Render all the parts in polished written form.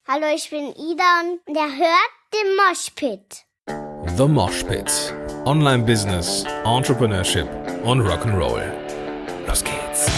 Hallo, ich bin Ida und der hört den Moshpit. The Mosh Pit. Online Business, Entrepreneurship und Rock'n'Roll. Los geht's.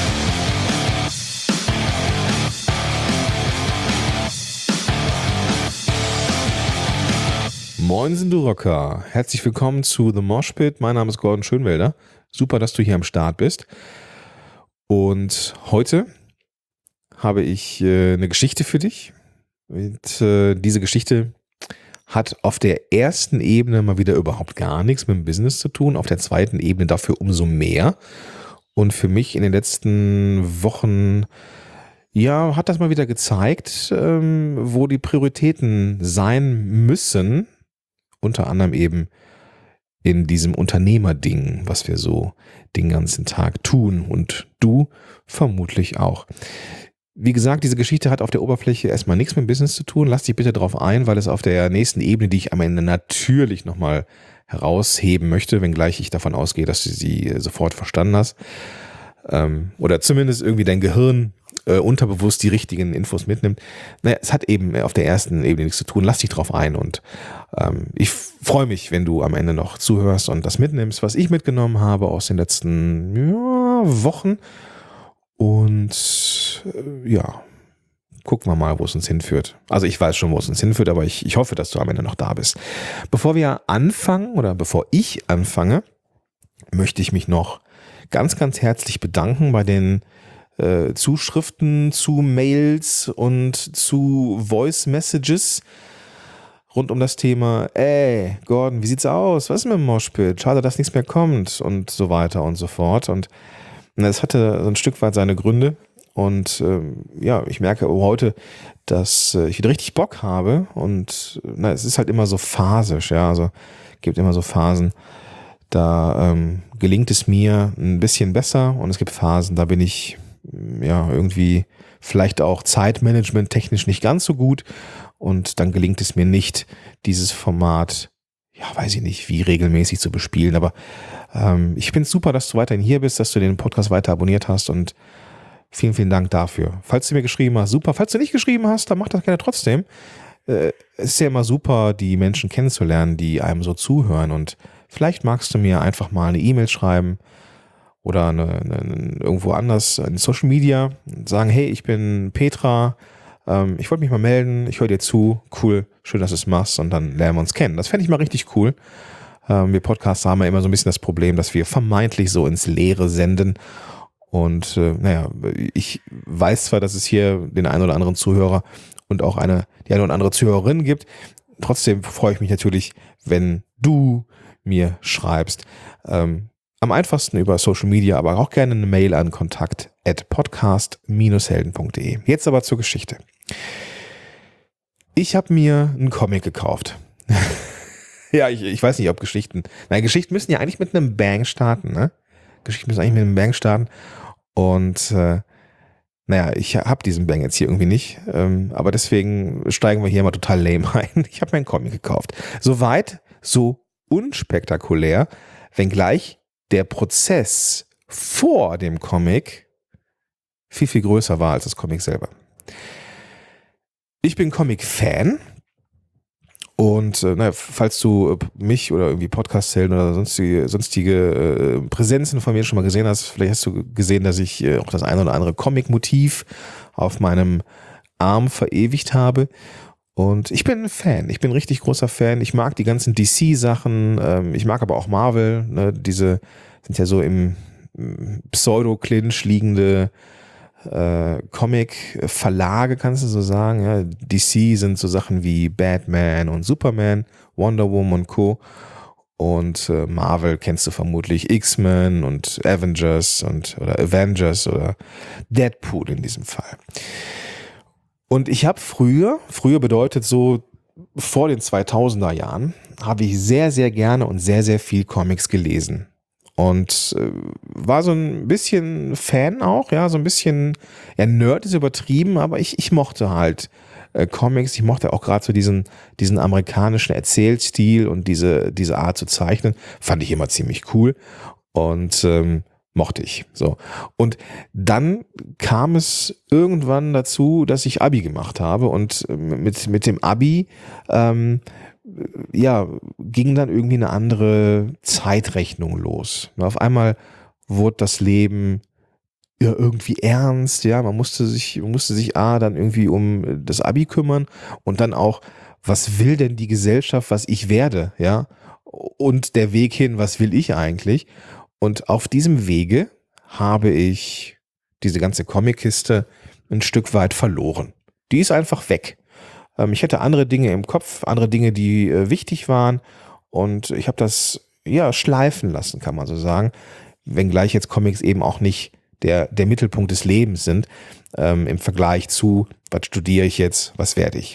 Moinsen, du Rocker. Herzlich willkommen zu The Mosh Pit. Mein Name ist Gordon Schönwelder. Super, dass du hier am Start bist. Und heute habe ich eine Geschichte für dich. Und diese Geschichte hat auf der ersten Ebene mal wieder überhaupt gar nichts mit dem Business zu tun, auf der zweiten Ebene dafür umso mehr. Und für mich in den letzten Wochen, ja, hat das mal wieder gezeigt, wo die Prioritäten sein müssen, unter anderem eben in diesem Unternehmerding, was wir so den ganzen Tag tun und du vermutlich auch. Wie gesagt, diese Geschichte hat auf der Oberfläche erstmal nichts mit dem Business zu tun. Lass dich bitte darauf ein, weil es auf der nächsten Ebene, die ich am Ende natürlich nochmal herausheben möchte, wenngleich ich davon ausgehe, dass du sie sofort verstanden hast. Oder zumindest irgendwie dein Gehirn unterbewusst die richtigen Infos mitnimmt. Naja, es hat eben auf der ersten Ebene nichts zu tun. Lass dich drauf ein und ich freue mich, wenn du am Ende noch zuhörst und das mitnimmst, was ich mitgenommen habe aus den letzten Wochen. Und ja, gucken wir mal, wo es uns hinführt. Also ich weiß schon, wo es uns hinführt, aber ich hoffe, dass du am Ende noch da bist. Bevor ich anfange, möchte ich mich noch ganz, ganz herzlich bedanken bei den Zuschriften zu Mails und zu Voice Messages rund um das Thema, Gordon, wie sieht's aus? Was ist mit dem Moshpit? Schade, dass nichts mehr kommt und so weiter und so fort. Und es hatte so ein Stück weit seine Gründe und ich merke heute, dass ich wieder richtig Bock habe und es ist halt immer so phasisch, ja, also gibt immer so Phasen, da gelingt es mir ein bisschen besser und es gibt Phasen, da bin ich irgendwie vielleicht auch Zeitmanagement technisch nicht ganz so gut und dann gelingt es mir nicht, dieses Format, weiß ich nicht, wie regelmäßig zu bespielen, aber ich finde es super, dass du weiterhin hier bist, dass du den Podcast weiter abonniert hast und vielen, vielen Dank dafür. Falls du mir geschrieben hast, super. Falls du nicht geschrieben hast, dann mach das gerne trotzdem. Es ist ja immer super, die Menschen kennenzulernen, die einem so zuhören und vielleicht magst du mir einfach mal eine E-Mail schreiben oder irgendwo anders in Social Media und sagen, hey, ich bin Petra, ich wollte mich mal melden, ich höre dir zu, cool, schön, dass du es machst und dann lernen wir uns kennen. Das fände ich mal richtig cool. Wir Podcaster haben ja immer so ein bisschen das Problem, dass wir vermeintlich so ins Leere senden. Und ich weiß zwar, dass es hier den einen oder anderen Zuhörer und auch die eine oder andere Zuhörerin gibt. Trotzdem freue ich mich natürlich, wenn du mir schreibst. Am einfachsten über Social Media, aber auch gerne eine Mail an kontakt@podcast-helden.de. Jetzt aber zur Geschichte. Ich habe mir einen Comic gekauft. Ja, ich weiß nicht, ob Geschichten müssen ja eigentlich mit einem Bang starten, ne? Geschichten müssen eigentlich mit einem Bang starten. Und ich habe diesen Bang jetzt hier irgendwie nicht. Aber deswegen steigen wir hier mal total lame ein. Ich habe mir einen Comic gekauft. Soweit, so unspektakulär, wenngleich der Prozess vor dem Comic viel, viel größer war als das Comic selber. Ich bin Comic-Fan. Und falls du mich oder irgendwie Podcast-Helden oder sonstige Präsenzen von mir schon mal gesehen hast, vielleicht hast du gesehen, dass ich auch das ein oder andere Comic-Motiv auf meinem Arm verewigt habe. Und ich bin ein Fan, ich bin ein richtig großer Fan. Ich mag die ganzen DC-Sachen, ich mag aber auch Marvel. Ne? Diese sind ja so im Pseudo-Clinch liegende Comic-Verlage, kannst du so sagen. Ja, DC sind so Sachen wie Batman und Superman, Wonder Woman und Co. Und Marvel kennst du vermutlich X-Men und Avengers oder Deadpool in diesem Fall. Und ich habe früher bedeutet so vor den 2000er Jahren, habe ich sehr, sehr gerne und sehr, sehr viel Comics gelesen. Und war so ein bisschen Fan auch, ja, so ein bisschen, Nerd ist übertrieben, aber ich mochte halt Comics, ich mochte auch gerade so diesen amerikanischen Erzählstil und diese Art zu zeichnen, fand ich immer ziemlich cool. Und Mochte ich. So. Und dann kam es irgendwann dazu, dass ich Abi gemacht habe und mit dem Abi ging dann irgendwie eine andere Zeitrechnung los. Auf einmal wurde das Leben ja irgendwie ernst, ja, man musste sich dann irgendwie um das Abi kümmern und dann auch, was will denn die Gesellschaft, was ich werde, ja, und der Weg hin, was will ich eigentlich? Und auf diesem Wege habe ich diese ganze Comic-Kiste ein Stück weit verloren. Die ist einfach weg. Ich hatte andere Dinge im Kopf, andere Dinge, die wichtig waren und ich habe das ja schleifen lassen, kann man so sagen, wenngleich jetzt Comics eben auch nicht der Mittelpunkt des Lebens sind, im Vergleich zu, was studiere ich jetzt, was werde ich.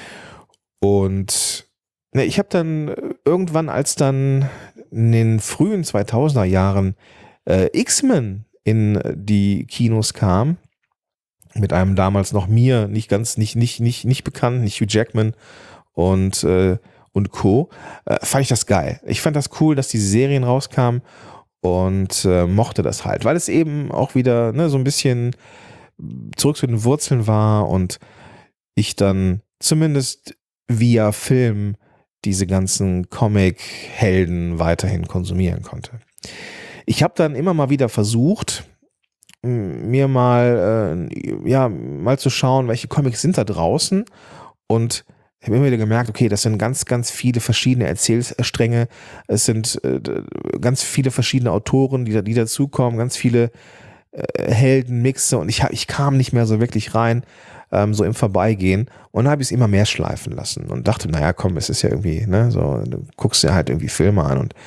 Und ich habe dann irgendwann, als dann in den frühen 2000er Jahren X-Men in die Kinos kam, mit einem damals noch mir nicht bekannten, nicht Hugh Jackman und Co., fand ich das geil. Ich fand das cool, dass diese Serien rauskamen und mochte das halt, weil es eben auch wieder so ein bisschen zurück zu den Wurzeln war und ich dann zumindest via Film diese ganzen Comic-Helden weiterhin konsumieren konnte. Ich habe dann immer mal wieder versucht, mir mal zu schauen, welche Comics sind da draußen und ich habe immer wieder gemerkt, okay, das sind ganz, ganz viele verschiedene Erzählstränge, es sind ganz viele verschiedene Autoren, die dazukommen, ganz viele Heldenmixe und ich kam nicht mehr so wirklich rein, so im Vorbeigehen und dann habe ich es immer mehr schleifen lassen und dachte, naja, komm, es ist ja irgendwie, so, du guckst dir halt irgendwie Filme an und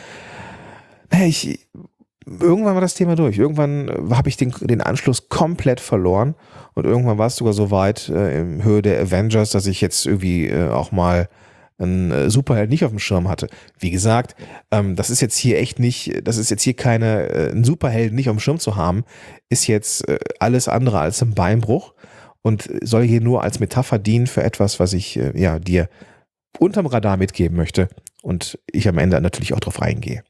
irgendwann war das Thema durch. Irgendwann habe ich den Anschluss komplett verloren und irgendwann war es sogar so weit in Höhe der Avengers, dass ich jetzt irgendwie auch mal einen Superheld nicht auf dem Schirm hatte. Wie gesagt, das ist jetzt hier ein Superheld nicht auf dem Schirm zu haben, ist jetzt alles andere als ein Beinbruch und soll hier nur als Metapher dienen für etwas, was ich dir unterm Radar mitgeben möchte und ich am Ende natürlich auch drauf eingehe.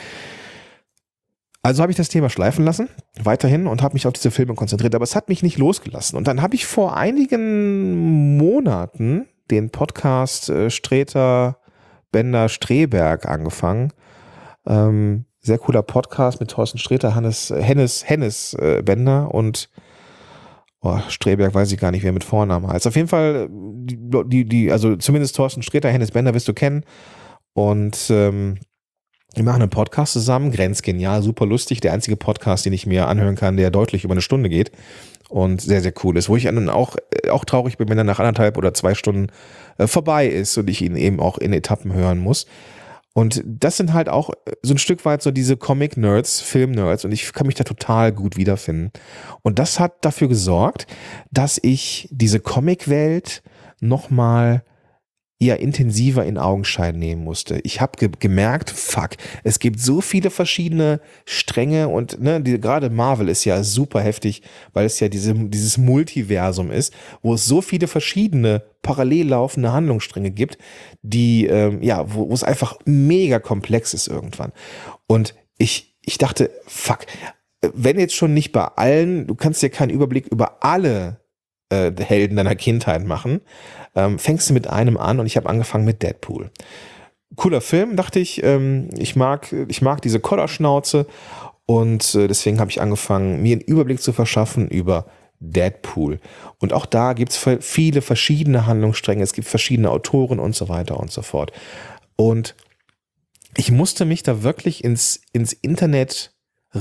Also habe ich das Thema schleifen lassen, weiterhin, und habe mich auf diese Filme konzentriert, aber es hat mich nicht losgelassen. Und dann habe ich vor einigen Monaten den Podcast Streter, Bender, Streberg angefangen. Sehr cooler Podcast mit Thorsten Sträter, Hennes Bender und Streberg weiß ich gar nicht, wer mit Vornamen heißt. Auf jeden Fall, also zumindest Thorsten Sträter, Hennes Bender wirst du kennen. Und wir machen einen Podcast zusammen, grenzgenial, super lustig. Der einzige Podcast, den ich mir anhören kann, der deutlich über eine Stunde geht und sehr, sehr cool ist. Wo ich dann auch traurig bin, wenn er nach 1,5 oder 2 Stunden vorbei ist und ich ihn eben auch in Etappen hören muss. Und das sind halt auch so ein Stück weit so diese Comic-Nerds, Film-Nerds und ich kann mich da total gut wiederfinden. Und das hat dafür gesorgt, dass ich diese Comic-Welt nochmal intensiver in Augenschein nehmen musste. Ich habe gemerkt, fuck, es gibt so viele verschiedene Stränge und gerade Marvel ist ja super heftig, weil es ja dieses Multiversum ist, wo es so viele verschiedene parallel laufende Handlungsstränge gibt, die wo es einfach mega komplex ist irgendwann. Und ich dachte, fuck, wenn jetzt schon nicht bei allen, du kannst dir keinen Überblick über alle Helden deiner Kindheit machen, fängst du mit einem an und ich habe angefangen mit Deadpool. Cooler Film, dachte ich. Ich mag diese Kollerschnauze und deswegen habe ich angefangen, mir einen Überblick zu verschaffen über Deadpool. Und auch da gibt es viele verschiedene Handlungsstränge, es gibt verschiedene Autoren und so weiter und so fort. Und ich musste mich da wirklich ins Internet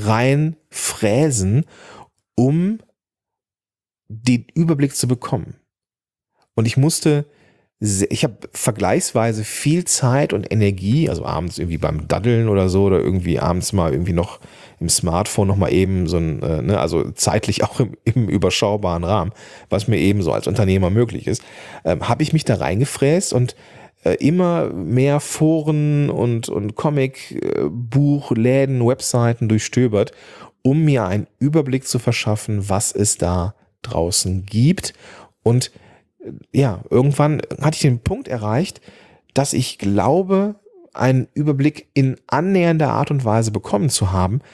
reinfräsen, um den Überblick zu bekommen. Und ich habe vergleichsweise viel Zeit und Energie, also abends irgendwie beim Daddeln oder so, oder irgendwie abends mal irgendwie noch im Smartphone noch mal eben so also zeitlich auch im überschaubaren Rahmen, was mir eben so als Unternehmer möglich ist, habe ich mich da reingefräst und immer mehr Foren und Comic-Buchläden, Webseiten durchstöbert, um mir einen Überblick zu verschaffen, was es da draußen gibt. Und irgendwann hatte ich den Punkt erreicht, dass ich glaube, einen Überblick in annähernder Art und Weise bekommen zu haben.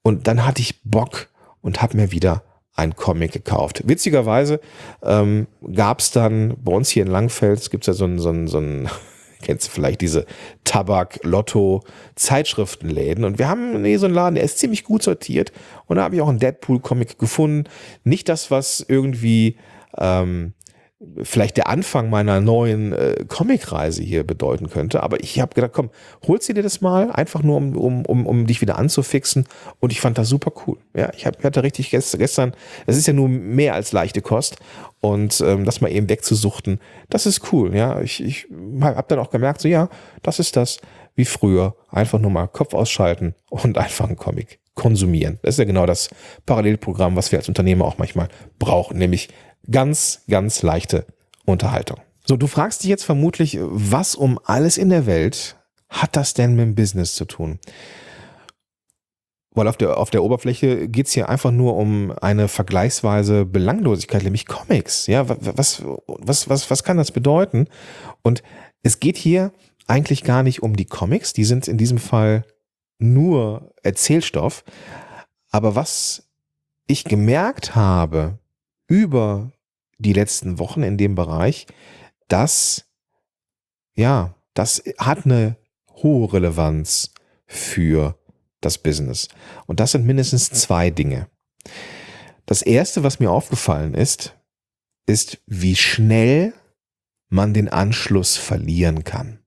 Und dann hatte ich Bock und habe mir wieder ein Comic gekauft. Witzigerweise gab es dann bei uns hier in Langfels, gibt es ja so ein kennst du vielleicht diese Tabak-Lotto-Zeitschriftenläden. Und wir haben so einen Laden, der ist ziemlich gut sortiert. Und da habe ich auch einen Deadpool-Comic gefunden. Nicht das, was irgendwie vielleicht der Anfang meiner neuen Comic-Reise hier bedeuten könnte. Aber ich habe gedacht, komm, holst du dir das mal, einfach nur, um dich wieder anzufixen. Und ich fand das super cool. Ja, ich hatte richtig gestern, es ist ja nur mehr als leichte Kost. Und das mal eben wegzusuchten, das ist cool. Ja, ich habe dann auch gemerkt, so ja, das ist das wie früher. Einfach nur mal Kopf ausschalten und einfach einen Comic konsumieren. Das ist ja genau das Parallelprogramm, was wir als Unternehmer auch manchmal brauchen, nämlich ganz, ganz leichte Unterhaltung. So, du fragst dich jetzt vermutlich, was um alles in der Welt hat das denn mit dem Business zu tun? Weil auf der Oberfläche geht es hier einfach nur um eine vergleichsweise Belanglosigkeit, nämlich Comics. Ja, was kann das bedeuten? Und es geht hier eigentlich gar nicht um die Comics, die sind in diesem Fall nur Erzählstoff. Aber was ich gemerkt habe über die letzten Wochen in dem Bereich, das hat eine hohe Relevanz für das Business. Und das sind mindestens zwei Dinge. Das erste, was mir aufgefallen ist, wie schnell man den Anschluss verlieren kann.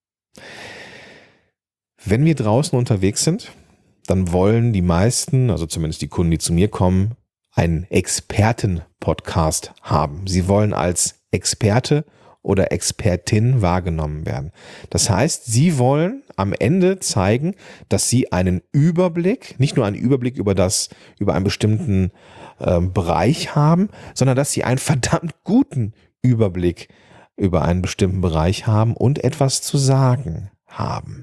Wenn wir draußen unterwegs sind, dann wollen die meisten, also zumindest die Kunden, die zu mir kommen, einen Experten-Podcast haben. Sie wollen als Experte oder Expertin wahrgenommen werden. Das heißt, sie wollen am Ende zeigen, dass sie einen Überblick, nicht nur einen Überblick über einen bestimmten Bereich haben, sondern dass sie einen verdammt guten Überblick über einen bestimmten Bereich haben und etwas zu sagen haben.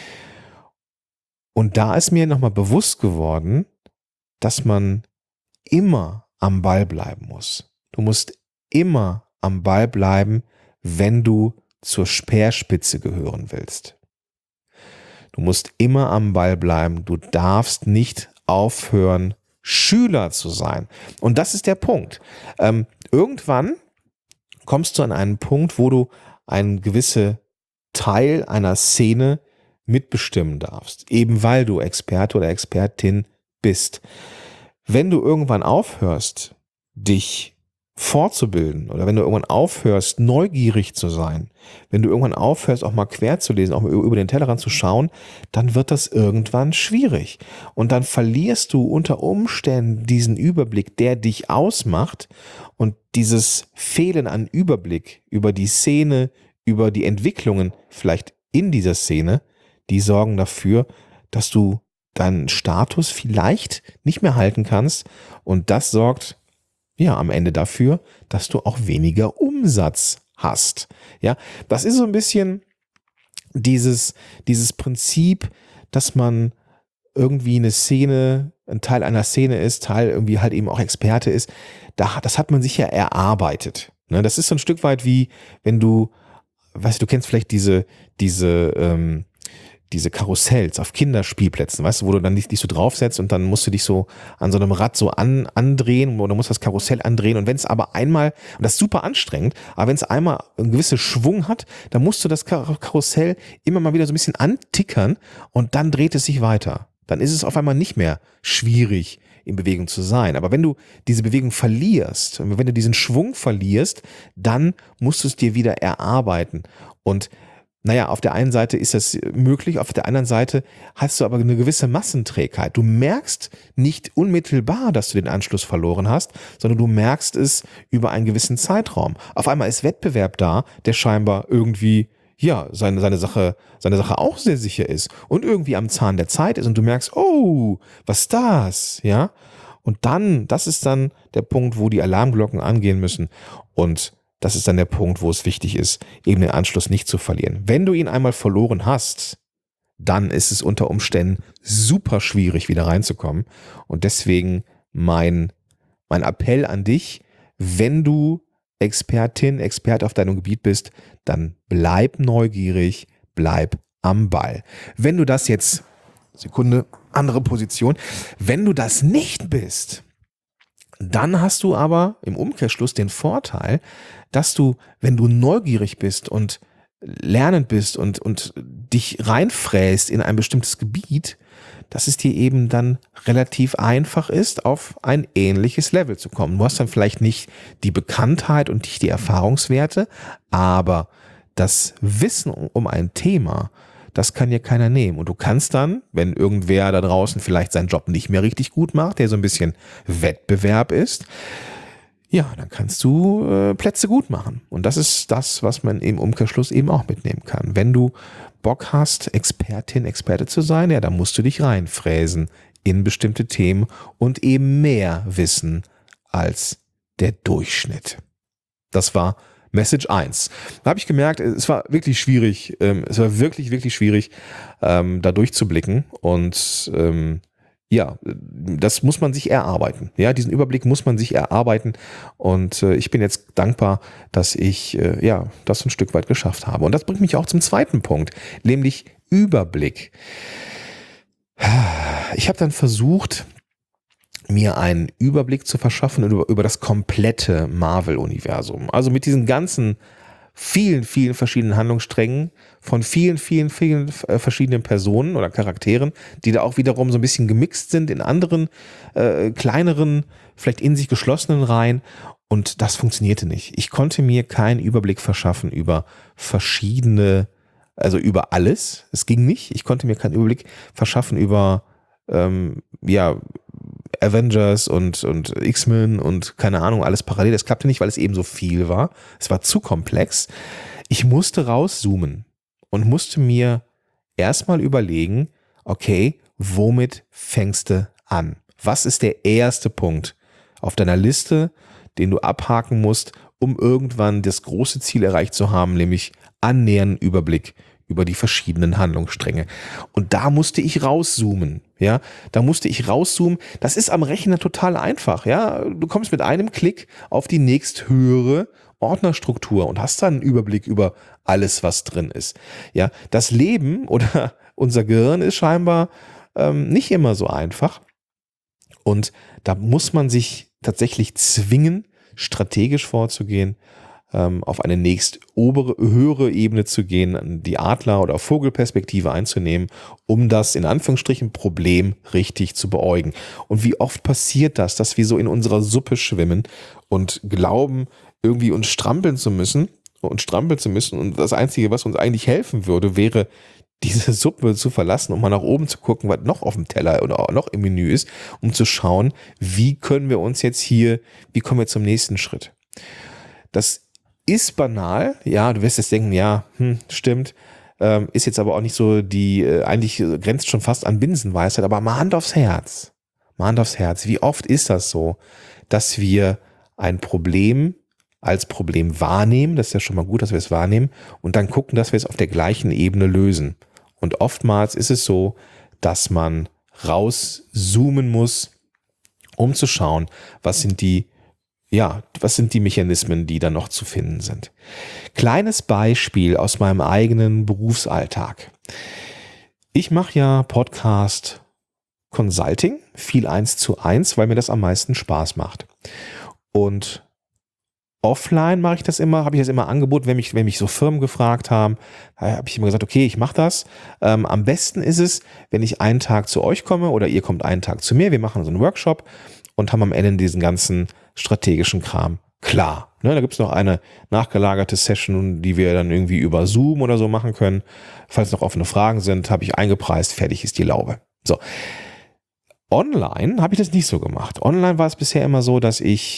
Und da ist mir nochmal bewusst geworden, dass man immer am Ball bleiben muss. Du musst immer am Ball bleiben, wenn du zur Speerspitze gehören willst. Du musst immer am Ball bleiben. Du darfst nicht aufhören, Schüler zu sein. Und das ist der Punkt. Irgendwann kommst du an einen Punkt, wo du einen gewissen Teil einer Szene mitbestimmen darfst, eben weil du Experte oder Expertin bist. Wenn du irgendwann aufhörst, dich fortzubilden oder wenn du irgendwann aufhörst, neugierig zu sein, wenn du irgendwann aufhörst, auch mal quer zu lesen, auch mal über den Tellerrand zu schauen, dann wird das irgendwann schwierig. Und dann verlierst du unter Umständen diesen Überblick, der dich ausmacht, und dieses Fehlen an Überblick über die Szene, über die Entwicklungen vielleicht in dieser Szene, die sorgen dafür, dass du deinen Status vielleicht nicht mehr halten kannst, und das sorgt am Ende dafür, dass du auch weniger Umsatz hast. Ja, das ist so ein bisschen dieses Prinzip, dass man irgendwie eine Szene, ein Teil einer Szene ist, Teil irgendwie halt eben auch Experte ist. Das hat man sich ja erarbeitet. Ne? Das ist so ein Stück weit wie, wenn du kennst vielleicht diese Karussells auf Kinderspielplätzen, weißt du, wo du dann dich so draufsetzt und dann musst du dich so an so einem Rad so andrehen oder musst das Karussell andrehen, und wenn es aber einmal, und das ist super anstrengend, aber wenn es einmal einen gewissen Schwung hat, dann musst du das Karussell immer mal wieder so ein bisschen antickern und dann dreht es sich weiter. Dann ist es auf einmal nicht mehr schwierig, in Bewegung zu sein. Aber wenn du diese Bewegung verlierst, wenn du diesen Schwung verlierst, dann musst du es dir wieder erarbeiten. Und auf der einen Seite ist das möglich, auf der anderen Seite hast du aber eine gewisse Massenträgheit. Du merkst nicht unmittelbar, dass du den Anschluss verloren hast, sondern du merkst es über einen gewissen Zeitraum. Auf einmal ist Wettbewerb da, der scheinbar irgendwie seine Sache auch sehr sicher ist und irgendwie am Zahn der Zeit ist, und du merkst, oh, was ist das? Ja? Und dann, das ist dann der Punkt, wo die Alarmglocken angehen müssen, und das ist dann der Punkt, wo es wichtig ist, eben den Anschluss nicht zu verlieren. Wenn du ihn einmal verloren hast, dann ist es unter Umständen super schwierig, wieder reinzukommen. Und deswegen mein Appell an dich, wenn du Experte auf deinem Gebiet bist, dann bleib neugierig, bleib am Ball. Wenn du das jetzt, Sekunde, andere Position. Wenn du das nicht bist, dann hast du aber im Umkehrschluss den Vorteil, dass du, wenn du neugierig bist und lernend bist und dich reinfräst in ein bestimmtes Gebiet, dass es dir eben dann relativ einfach ist, auf ein ähnliches Level zu kommen. Du hast dann vielleicht nicht die Bekanntheit und nicht die Erfahrungswerte, aber das Wissen um ein Thema, das kann dir keiner nehmen. Und du kannst dann, wenn irgendwer da draußen vielleicht seinen Job nicht mehr richtig gut macht, der so ein bisschen Wettbewerb ist, ja, dann kannst du Plätze gut machen. Und das ist das, was man im Umkehrschluss eben auch mitnehmen kann. Wenn du Bock hast, Expertin, Experte zu sein, ja, dann musst du dich reinfräsen in bestimmte Themen und eben mehr wissen als der Durchschnitt. Das war Message 1. Da habe ich gemerkt, es war wirklich schwierig, wirklich schwierig, da durchzublicken und ja, das muss man sich erarbeiten. Ja, diesen Überblick muss man sich erarbeiten und ich bin jetzt dankbar, dass ich das ein Stück weit geschafft habe. Und das bringt mich auch zum zweiten Punkt, nämlich Überblick. Ich habe dann versucht, mir einen Überblick zu verschaffen über das komplette Marvel-Universum. Also mit diesen ganzen vielen verschiedenen Handlungssträngen von vielen verschiedenen Personen oder Charakteren, die da auch wiederum so ein bisschen gemixt sind in anderen kleineren, vielleicht in sich geschlossenen Reihen. Und das funktionierte nicht. Ich konnte mir keinen Überblick verschaffen über verschiedene, also über alles. Es ging nicht. Ich konnte mir keinen Überblick verschaffen über Avengers und X-Men und keine Ahnung, alles parallel. Das klappte nicht, weil es eben so viel war. Es war zu komplex. Ich musste rauszoomen und musste mir erstmal überlegen, okay, womit fängst du an? Was ist der erste Punkt auf deiner Liste, den du abhaken musst, um irgendwann das große Ziel erreicht zu haben, nämlich annähernden Überblick über die verschiedenen Handlungsstränge. Und da musste ich rauszoomen. Ja, da musste ich rauszoomen. Das ist am Rechner total einfach. Ja, du kommst mit einem Klick auf die nächsthöhere Ordnerstruktur und hast dann einen Überblick über alles, was drin ist. Ja, das Leben oder unser Gehirn ist scheinbar nicht immer so einfach. Und da muss man sich tatsächlich zwingen, strategisch vorzugehen, auf eine höhere Ebene zu gehen, die Adler- oder Vogelperspektive einzunehmen, um das in Anführungsstrichen Problem richtig zu beäugen. Und wie oft passiert das, dass wir so in unserer Suppe schwimmen und glauben, irgendwie uns strampeln zu müssen und das Einzige, was uns eigentlich helfen würde, wäre, diese Suppe zu verlassen und mal nach oben zu gucken, was noch auf dem Teller oder noch im Menü ist, um zu schauen, wie kommen wir zum nächsten Schritt. Das ist banal, ja, du wirst jetzt denken, ja, stimmt, ist jetzt aber auch nicht so eigentlich grenzt schon fast an Binsenweisheit, aber mal Hand aufs Herz, wie oft ist das so, dass wir ein Problem als Problem wahrnehmen, das ist ja schon mal gut, dass wir es wahrnehmen, und dann gucken, dass wir es auf der gleichen Ebene lösen. Und oftmals ist es so, dass man rauszoomen muss, um zu schauen, was sind die Mechanismen, die da noch zu finden sind. Kleines Beispiel aus meinem eigenen Berufsalltag. Ich mache ja Podcast Consulting, viel 1:1, weil mir das am meisten Spaß macht. Und offline habe ich das immer angeboten, wenn mich so Firmen gefragt haben, habe ich immer gesagt, okay, ich mache das. Am besten ist es, wenn ich einen Tag zu euch komme oder ihr kommt einen Tag zu mir, wir machen so einen Workshop und haben am Ende diesen ganzen strategischen Kram klar. Ne, da gibt es noch eine nachgelagerte Session, die wir dann irgendwie über Zoom oder so machen können. Falls noch offene Fragen sind, habe ich eingepreist, fertig ist die Laube. So. Online habe ich das nicht so gemacht. Online war es bisher immer so, dass ich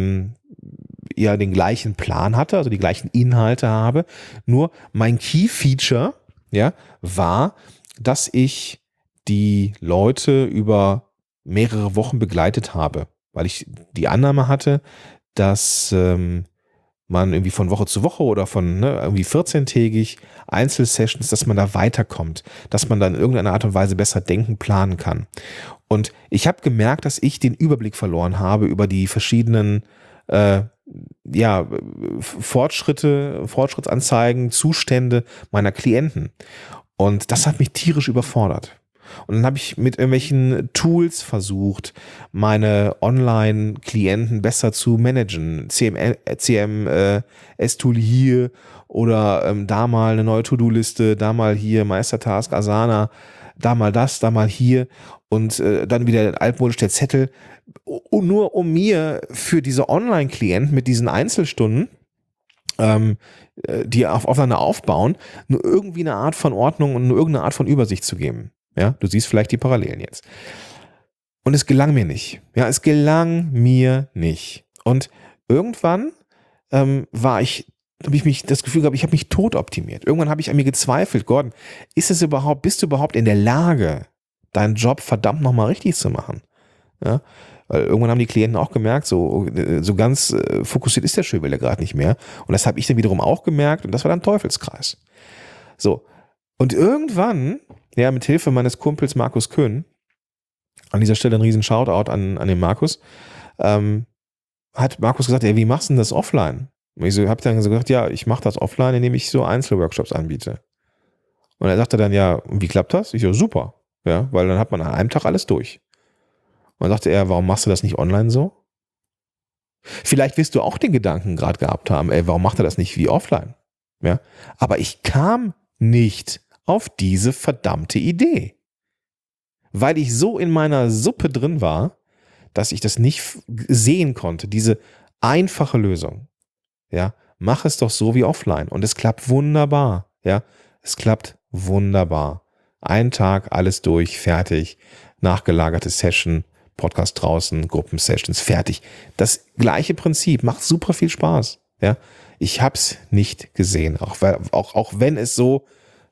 den gleichen Plan hatte, also die gleichen Inhalte habe. Nur mein Key-Feature war, dass ich die Leute über mehrere Wochen begleitet habe, weil ich die Annahme hatte, dass man irgendwie von Woche zu Woche oder von irgendwie 14-tägig Einzelsessions, dass man da weiterkommt, dass man dann in irgendeiner Art und Weise besser denken, planen kann. Und ich habe gemerkt, dass ich den Überblick verloren habe über die verschiedenen Fortschrittsanzeigen, Zustände meiner Klienten. Und das hat mich tierisch überfordert. Und dann habe ich mit irgendwelchen Tools versucht, meine Online-Klienten besser zu managen. CMS-Tool hier oder da mal eine neue To-Do-Liste, da mal hier Meistertask, Asana, da mal das, da mal hier und dann wieder altmodisch der Zettel. Nur um mir für diese Online-Klienten mit diesen Einzelstunden, die aufeinander aufbauen, nur irgendwie eine Art von Ordnung und nur irgendeine Art von Übersicht zu geben. Ja, du siehst vielleicht die Parallelen jetzt. Und es gelang mir nicht. Ja, es gelang mir nicht. Und irgendwann habe ich das Gefühl gehabt, ich habe mich tot optimiert. Irgendwann habe ich an mir gezweifelt, Gordon, bist du überhaupt in der Lage, deinen Job verdammt nochmal richtig zu machen? Ja, weil irgendwann haben die Klienten auch gemerkt, so ganz fokussiert ist der Schöbele gerade nicht mehr. Und das habe ich dann wiederum auch gemerkt und das war dann Teufelskreis. So, und irgendwann, ja, mit Hilfe meines Kumpels Markus Köhn, an dieser Stelle ein riesen Shoutout an den Markus, hat Markus gesagt, ja, wie machst du denn das offline? Und ich habe dann gesagt, ja, ich mache das offline, indem ich so Einzelworkshops anbiete. Und er sagte dann, ja, wie klappt das? Ich so, super, ja, weil dann hat man an einem Tag alles durch. Und dann sagte er, warum machst du das nicht online so? Vielleicht wirst du auch den Gedanken gerade gehabt haben, warum macht er das nicht wie offline? Ja, aber ich kam nicht auf diese verdammte Idee. Weil ich so in meiner Suppe drin war, dass ich das nicht sehen konnte, diese einfache Lösung. Ja, mach es doch so wie offline und es klappt wunderbar. Ja, es klappt wunderbar. Ein Tag, alles durch, fertig, nachgelagerte Session, Podcast draußen, Gruppensessions, fertig. Das gleiche Prinzip, macht super viel Spaß. Ja, ich hab's nicht gesehen, auch wenn es so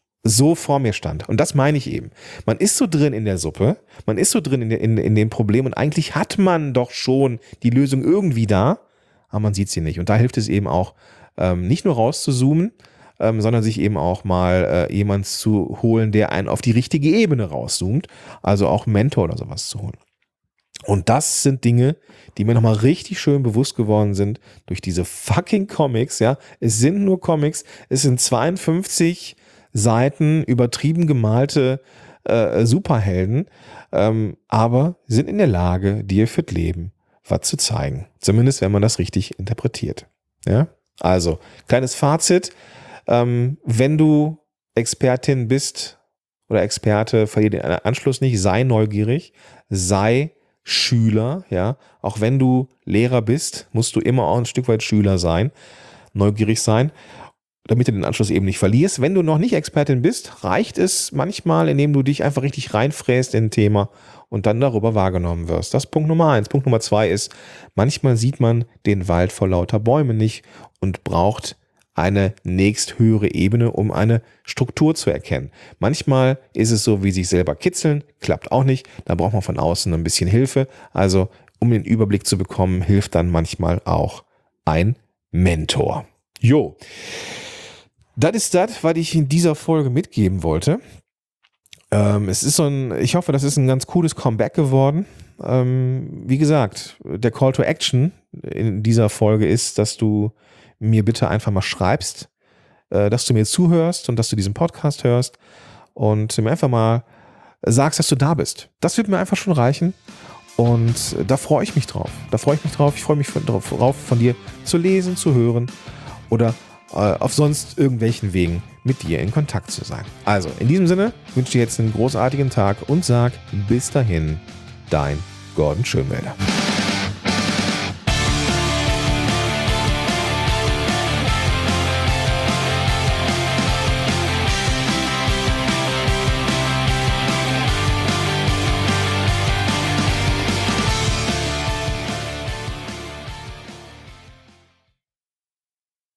vor mir stand. Und das meine ich eben. Man ist so drin in der Suppe, man ist so drin in dem Problem und eigentlich hat man doch schon die Lösung irgendwie da, aber man sieht sie nicht. Und da hilft es eben auch, nicht nur rauszuzoomen, sondern sich eben auch mal jemanden zu holen, der einen auf die richtige Ebene rauszoomt, also auch einen Mentor oder sowas zu holen. Und das sind Dinge, die mir nochmal richtig schön bewusst geworden sind durch diese fucking Comics, ja. Es sind nur Comics, es sind 52 Seiten übertrieben gemalte Superhelden, aber sind in der Lage, dir für das Leben was zu zeigen. Zumindest, wenn man das richtig interpretiert. Ja? Also, kleines Fazit. Wenn du Expertin bist oder Experte, verliere den Anschluss nicht, sei neugierig, sei Schüler, ja, auch wenn du Lehrer bist, musst du immer auch ein Stück weit Schüler sein, neugierig sein, damit du den Anschluss eben nicht verlierst. Wenn du noch nicht Expertin bist, reicht es manchmal, indem du dich einfach richtig reinfräst in ein Thema und dann darüber wahrgenommen wirst. Das ist Punkt Nummer 1. Punkt Nummer 2 ist, manchmal sieht man den Wald vor lauter Bäumen nicht und braucht eine nächsthöhere Ebene, um eine Struktur zu erkennen. Manchmal ist es so, wie sich selber kitzeln, klappt auch nicht. Da braucht man von außen ein bisschen Hilfe. Also, um den Überblick zu bekommen, hilft dann manchmal auch ein Mentor. Jo, das ist das, was ich in dieser Folge mitgeben wollte. Ich hoffe, das ist ein ganz cooles Comeback geworden. Wie gesagt, der Call to Action in dieser Folge ist, dass du mir bitte einfach mal schreibst, dass du mir zuhörst und dass du diesen Podcast hörst und mir einfach mal sagst, dass du da bist. Das wird mir einfach schon reichen und da freue ich mich drauf. Ich freue mich drauf, von dir zu lesen, zu hören oder auf sonst irgendwelchen Wegen mit dir in Kontakt zu sein. Also, in diesem Sinne wünsche ich dir jetzt einen großartigen Tag und sag bis dahin, dein Gordon Schönwälder.